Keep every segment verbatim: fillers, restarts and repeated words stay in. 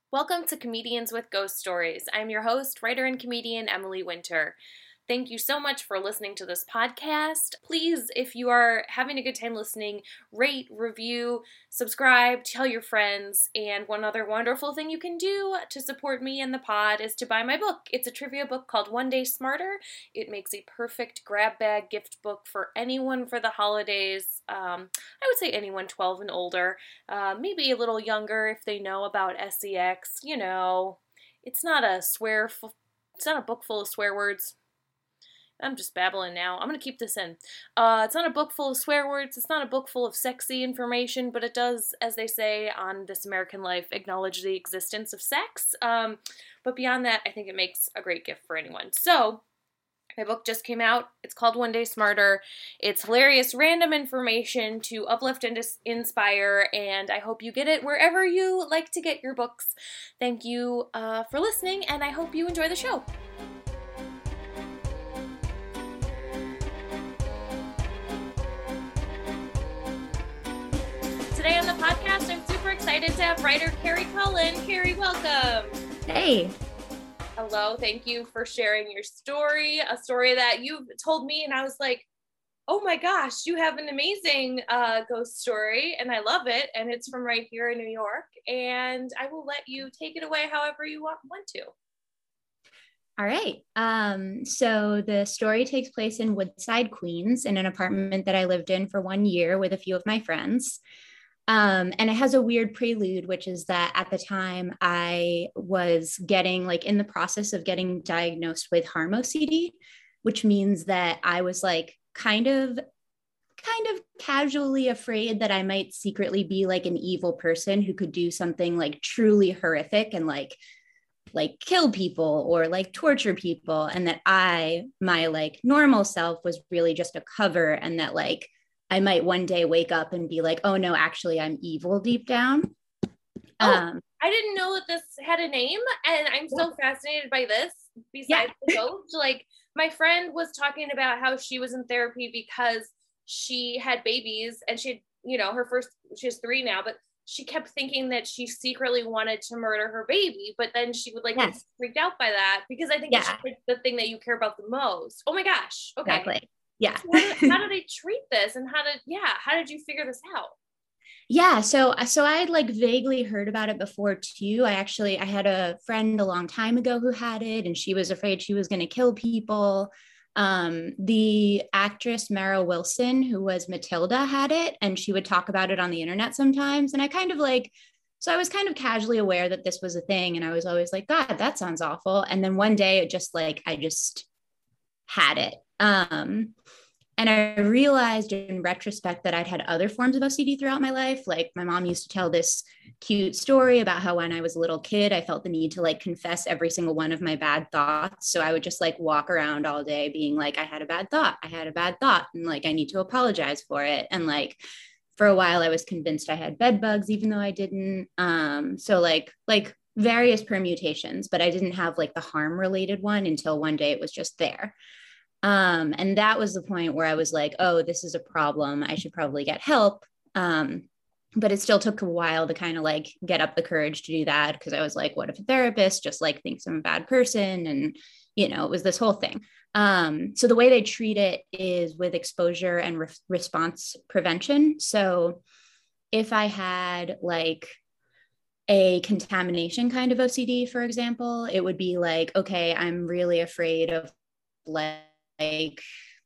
Welcome to Comedians with Ghost Stories. I'm your host, writer and comedian Emily Winter. Thank you so much for listening to this podcast. Please, if you are having a good time listening, rate, review, subscribe, tell your friends. And one other wonderful thing you can do to support me and the pod is to buy my book. It's a trivia book called One Day Smarter. It makes a perfect grab bag gift book for anyone for the holidays. Um, I would say anyone twelve and older, uh, maybe a little younger if they know about S E X. You know, it's not a swear, f- it's not a book full of swear words. I'm just babbling now. I'm going to keep this in. Uh, it's not a book full of swear words. It's not a book full of sexy information, but it does, as they say on This American Life, acknowledge the existence of sex. Um, but beyond that, I think it makes a great gift for anyone. So, my book just came out. It's called One Day Smarter. It's hilarious, random information to uplift and dis- inspire, and I hope you get it wherever you like to get your books. Thank you uh, for listening, and I hope you enjoy the show. Today on the podcast, I'm super excited to have writer Carrie Cullen. Carrie, welcome. Hey. Hello. Thank you for sharing your story, a story that you told me, and I was like, oh my gosh, you have an amazing uh, ghost story, and I love it, and it's from right here in New York, and I will let you take it away however you want, want to. All right. Um, so the story takes place in Woodside, Queens, in an apartment that I lived in for one year with a few of my friends. Um, and it has a weird prelude, which is that at the time I was getting like in the process of getting diagnosed with harm O C D, which means that I was like kind of kind of casually afraid that I might secretly be like an evil person who could do something like truly horrific and like like kill people or like torture people, and that I, my like normal self was really just a cover, and that like I might one day wake up and be like, oh no, actually I'm evil deep down. Oh, um, I didn't know that this had a name, and I'm so fascinated by this. Besides yeah. the ghost, like my friend was talking about how she was in therapy because she had babies, and she had, you know, her first, she has three now, but she kept thinking that she secretly wanted to murder her baby, but then she would like Yes. get freaked out by that because I think Yeah. it's like the thing that you care about the most. Oh my gosh. Okay. Exactly. Yeah. So how, did, how did they treat this, and how did, yeah, how did you figure this out? Yeah, so so I had like vaguely heard about it before too. I actually I had a friend a long time ago who had it, and she was afraid she was going to kill people. Um, the actress Mara Wilson, who was Matilda, had it, and she would talk about it on the internet sometimes. And I kind of like, so I was kind of casually aware that this was a thing, and I was always like, God, that sounds awful. And then one day, it just like I just had it. Um, and I realized in retrospect that I'd had other forms of O C D throughout my life. Like my mom used to tell this cute story about how when I was a little kid, I felt the need to like confess every single one of my bad thoughts. So I would just like walk around all day being like, I had a bad thought. I had a bad thought. And like, I need to apologize for it. And like, for a while, I was convinced I had bed bugs, even though I didn't. Um, so like, like various permutations, but I didn't have like the harm related one until one day it was just there. Um, and that was the point where I was like, oh, this is a problem. I should probably get help. Um, but it still took a while to kind of like get up the courage to do that, because I was like, what if a therapist just like thinks I'm a bad person? And, you know, it was this whole thing. Um, so the way they treat it is with exposure and re- response prevention. So if I had like a contamination kind of O C D, for example, it would be like, okay, I'm really afraid of like, like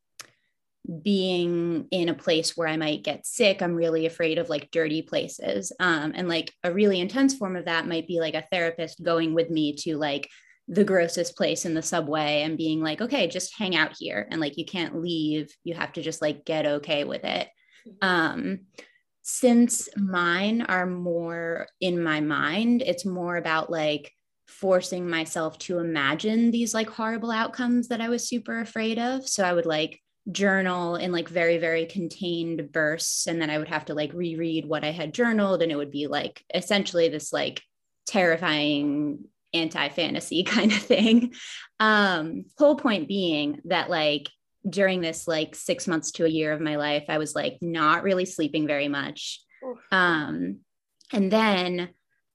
being in a place where I might get sick. I'm really afraid of like dirty places. Um, and like a really intense form of that might be like a therapist going with me to like the grossest place in the subway and being like, okay, just hang out here. And like, you can't leave. You have to just like get okay with it. Um, since mine are more in my mind, it's more about like forcing myself to imagine these like horrible outcomes that I was super afraid of. So I would like journal in like very, very contained bursts. And then I would have to like reread what I had journaled. And it would be like essentially this like terrifying anti-fantasy kind of thing. Um, whole point being that like during this like six months to a year of my life, I was like not really sleeping very much. Um, and then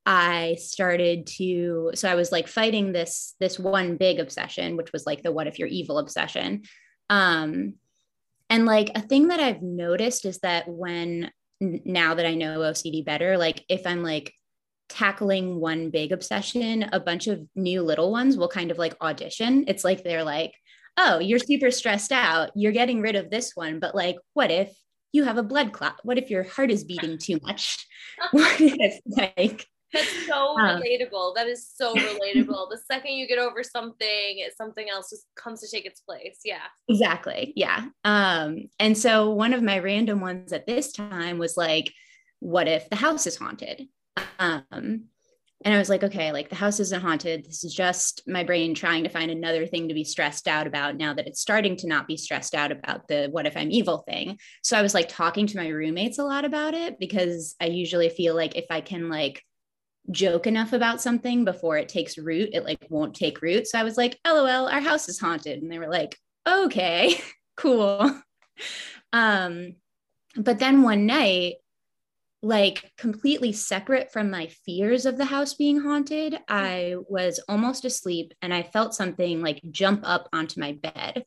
I started to, so I was like fighting this, this one big obsession, which was like the what if you're evil obsession. Um, and like a thing that I've noticed is that when, now that I know O C D better, like if I'm like tackling one big obsession, a bunch of new little ones will kind of like audition. It's like they're like, oh, you're super stressed out. You're getting rid of this one. But like, what if you have a blood clot? What if your heart is beating too much? What if like, that's so um, relatable. That is so relatable. The second you get over something, something else just comes to take its place. Yeah. Exactly. Yeah. Um, and so one of my random ones at this time was like, what if the house is haunted? Um, and I was like, okay, like the house isn't haunted. This is just my brain trying to find another thing to be stressed out about now that it's starting to not be stressed out about the what if I'm evil thing. So I was like talking to my roommates a lot about it because I usually feel like if I can like joke enough about something before it takes root, it like won't take root. So I was like, L O L, our house is haunted. And they were like, okay, cool. Um, but then one night, like completely separate from my fears of the house being haunted, I was almost asleep and I felt something like jump up onto my bed.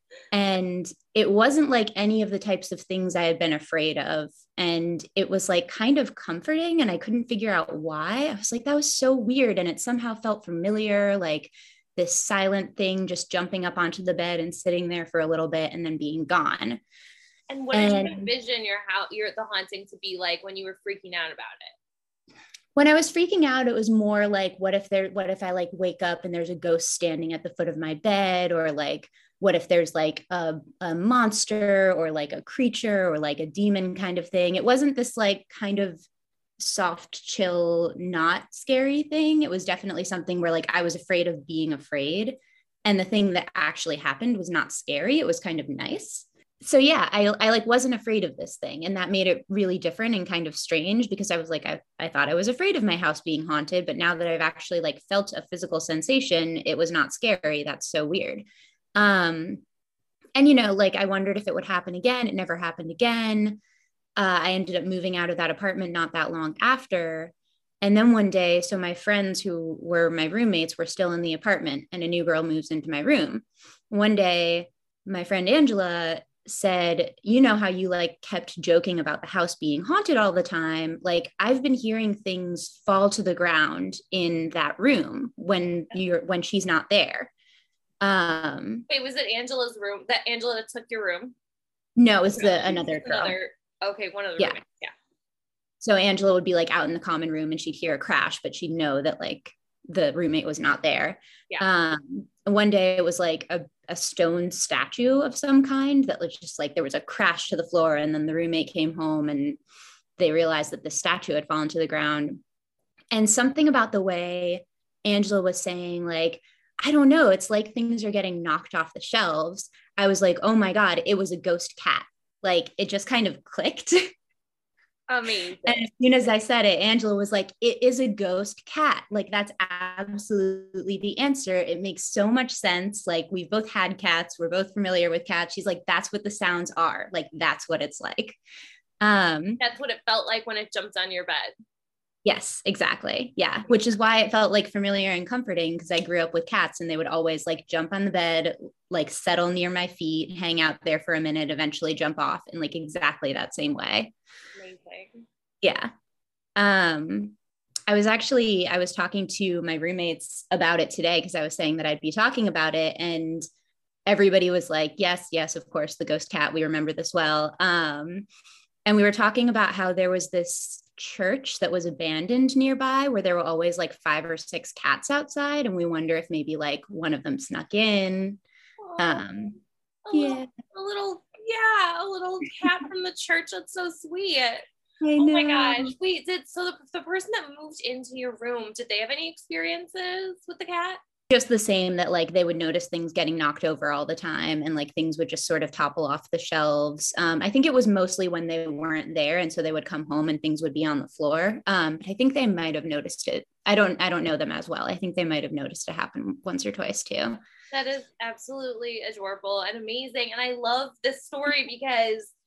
And it wasn't like any of the types of things I had been afraid of. And it was like kind of comforting. And I couldn't figure out why. I was like, that was so weird. And it somehow felt familiar, like this silent thing just jumping up onto the bed and sitting there for a little bit and then being gone. And what did and, you envision your house, your the haunting to be like when you were freaking out about it? When I was freaking out, it was more like, what if there, what if I like wake up and there's a ghost standing at the foot of my bed, or like, what if there's like a, a monster or like a creature or like a demon kind of thing. It wasn't this like kind of soft, chill, not scary thing. It was definitely something where like I was afraid of being afraid. And the thing that actually happened was not scary. It was kind of nice. So yeah, I, I like wasn't afraid of this thing. And that made it really different and kind of strange because I was like, I, I thought I was afraid of my house being haunted, but now that I've actually like felt a physical sensation, it was not scary. That's so weird. Um, and, you know, like I wondered if it would happen again. It never happened again. Uh, I ended up moving out of that apartment not that long after. And then one day, so my friends who were my roommates were still in the apartment and a new girl moves into my room. One day, my friend Angela said, you know how you like kept joking about the house being haunted all the time? Like I've been hearing things fall to the ground in that room when you're, when she's not there. Um, Wait, was it Angela's room? That Angela that took your room? No, it was the another girl. Another, okay, one of the yeah. roommates. Yeah. So Angela would be like out in the common room and she'd hear a crash, but she'd know that like the roommate was not there. Yeah. Um, and one day it was like a, a stone statue of some kind that was just like there was a crash to the floor, and then the roommate came home and they realized that the statue had fallen to the ground. And something about the way Angela was saying, like, I don't know, it's like things are getting knocked off the shelves. I was like, oh my God, it was a ghost cat. Like it just kind of clicked. Amazing. And as soon as I said it, Angela was like, it is a ghost cat. Like that's absolutely the answer. It makes so much sense. Like we've both had cats. We're both familiar with cats. She's like, that's what the sounds are. Like that's what it's like. Um, that's what it felt like when it jumped on your bed. Yes, exactly. Yeah. Which is why it felt like familiar and comforting because I grew up with cats and they would always like jump on the bed, like settle near my feet, hang out there for a minute, eventually jump off in like exactly that same way. Amazing. Yeah. Um, I was actually, I was talking to my roommates about it today because I was saying that I'd be talking about it, and everybody was like, yes, yes, of course, the ghost cat. We remember this well. Um, and we were talking about how there was this church that was abandoned nearby where there were always like five or six cats outside, and we wonder if maybe like one of them snuck in. Oh, um a yeah little, a little yeah a little cat from the church. That's so sweet. I oh know. My gosh. Wait, did so the, the person that moved into your room, did they have any experiences with the cat? Just the same, that like they would notice things getting knocked over all the time and like things would just sort of topple off the shelves. Um, I think it was mostly when they weren't there. And so they would come home and things would be on the floor. Um, but I think they might have noticed it. I don't, I don't know them as well. I think they might have noticed it happen once or twice too. That is absolutely adorable and amazing. And I love this story because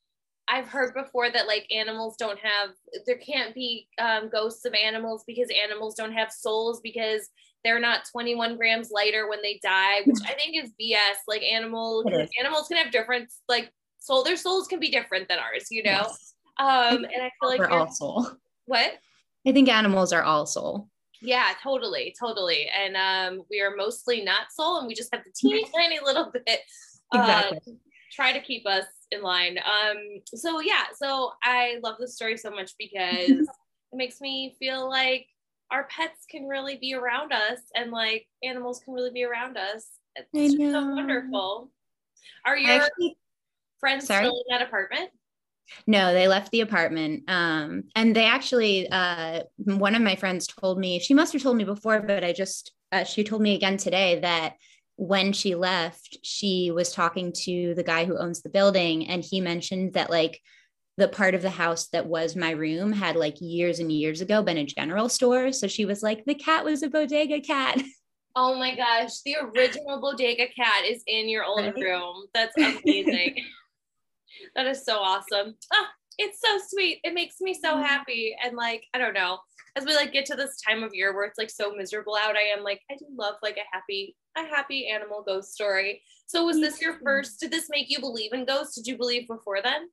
I've heard before that like animals don't have, there can't be um, ghosts of animals because animals don't have souls because they're not twenty-one grams lighter when they die, which I think is B S. Like animal, animals can have different, like soul, their souls can be different than ours, you know? Yes. Um, I and I feel like we're all soul. What? I think animals are all soul. Yeah, totally, totally. And um, we are mostly not soul, and we just have the teeny tiny little bit. Exactly. Uh, try to keep us in line. Um, so yeah, so I love this story so much because it makes me feel like our pets can really be around us, and like animals can really be around us. It's just so wonderful. Are your Actually, friends sorry? still in that apartment? No, they left the apartment. Um, and they actually, uh, one of my friends told me, she must have told me before, but I just, uh, she told me again today that when she left, she was talking to the guy who owns the building. And he mentioned that like the part of the house that was my room had like years and years ago been a general store. So she was like, the cat was a bodega cat. Oh my gosh. The original bodega cat is in your old right? room. That's amazing. That is so awesome. Oh, it's so sweet. It makes me so happy. And like, I don't know, as we like get to this time of year where it's like so miserable out, I am like, I do love like a happy, a happy animal ghost story. So was this your first, did this make you believe in ghosts? Did you believe before then?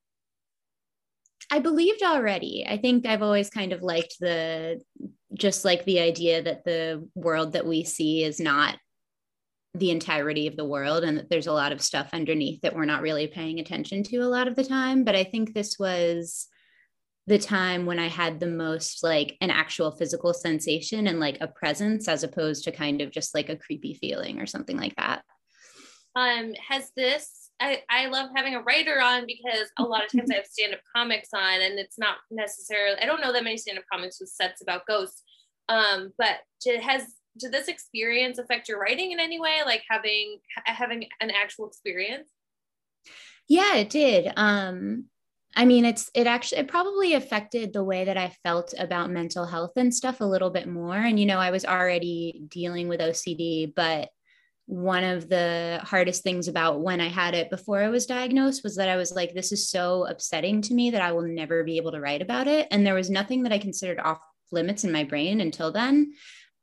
I believed already. I think I've always kind of liked the, just like the idea that the world that we see is not the entirety of the world and that there's a lot of stuff underneath that we're not really paying attention to a lot of the time. But I think this was the time when I had the most like an actual physical sensation and like a presence as opposed to kind of just like a creepy feeling or something like that. Um, has this, I, I love having a writer on because a lot of times I have stand-up comics on and it's not necessarily, I don't know that many stand-up comics with sets about ghosts. Um, but has, did this experience affect your writing in any way? Like having, having an actual experience? Yeah, it did. Um, I mean, it's, it actually, it probably affected the way that I felt about mental health and stuff a little bit more. And, you know, I was already dealing with O C D, but one of the hardest things about when I had it before I was diagnosed was that I was like, this is so upsetting to me that I will never be able to write about it. And there was nothing that I considered off limits in my brain until then.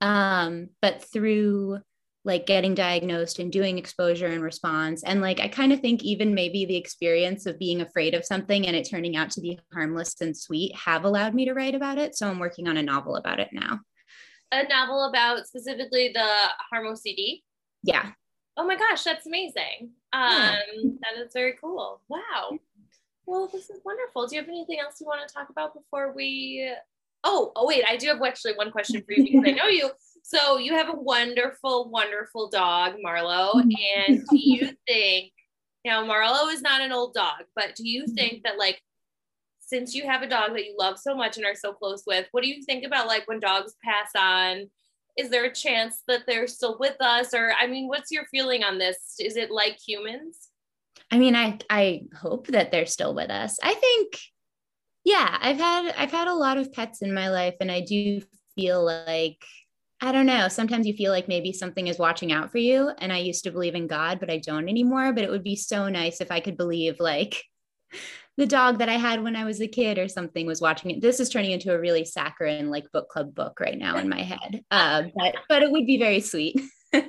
Um, but through like getting diagnosed and doing exposure and response, and like, I kind of think even maybe the experience of being afraid of something and it turning out to be harmless and sweet have allowed me to write about it. So I'm working on a novel about it now. A novel about specifically the harm O C D? Yeah. Oh my gosh, that's amazing. Um, yeah. That is very cool. Wow. Well, this is wonderful. Do you have anything else you want to talk about before we, oh, oh wait, I do have actually one question for you because I know you. So you have a wonderful, wonderful dog, Marlo. And do you think, now Marlo is not an old dog, but do you think that like, since you have a dog that you love so much and are so close with, what do you think about like when dogs pass on? Is there a chance that they're still with us? Or, I mean, what's your feeling on this? Is it like humans? I mean, I, I hope that they're still with us. I think, yeah, I've had, I've had a lot of pets in my life and I do feel like, I don't know, sometimes you feel like maybe something is watching out for you. And I used to believe in God, but I don't anymore. But it would be so nice if I could believe like the dog that I had when I was a kid or something was watching it. This is turning into a really saccharine like book club book right now in my head. Uh, but, but it would be very sweet.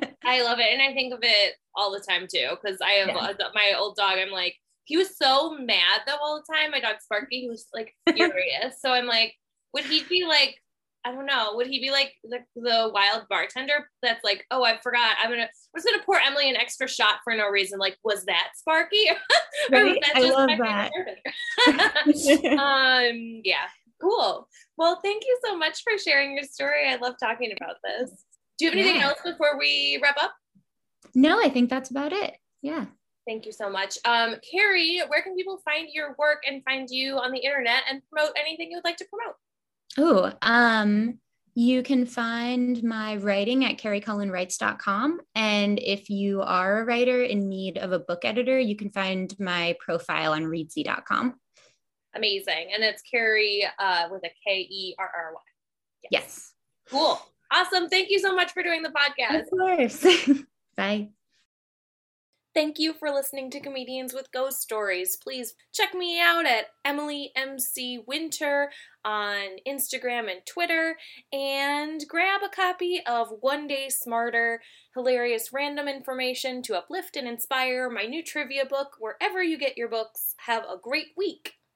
I love it. And I think of it all the time too. Cause I have yeah. a, my old dog. I'm like, he was so mad though all the time. My dog Sparky, he was like furious. So I'm like, would he be like, I don't know. Would he be like the, the wild bartender that's like, oh, I forgot. I'm gonna, I'm just gonna pour Emily an extra shot for no reason. Like, was that Sparky? Right? That I love that. um, yeah, cool. Well, thank you so much for sharing your story. I love talking about this. Do you have anything yeah. else before we wrap up? No, I think that's about it. Yeah. Thank you so much. Um, Carrie, where can people find your work and find you on the internet and promote anything you would like to promote? Oh, um, you can find my writing at carrie cullen writes dot com. And if you are a writer in need of a book editor, you can find my profile on readsy dot com. Amazing. And it's Carrie uh, with a K E R R Y. Yes. yes. Cool. Awesome. Thank you so much for doing the podcast. Of course. Bye. Thank you for listening to Comedians with Ghost Stories. Please check me out at Emily M C Winter on Instagram and Twitter, and grab a copy of One Day Smarter, hilarious random information to uplift and inspire, my new trivia book, wherever you get your books. Have a great week.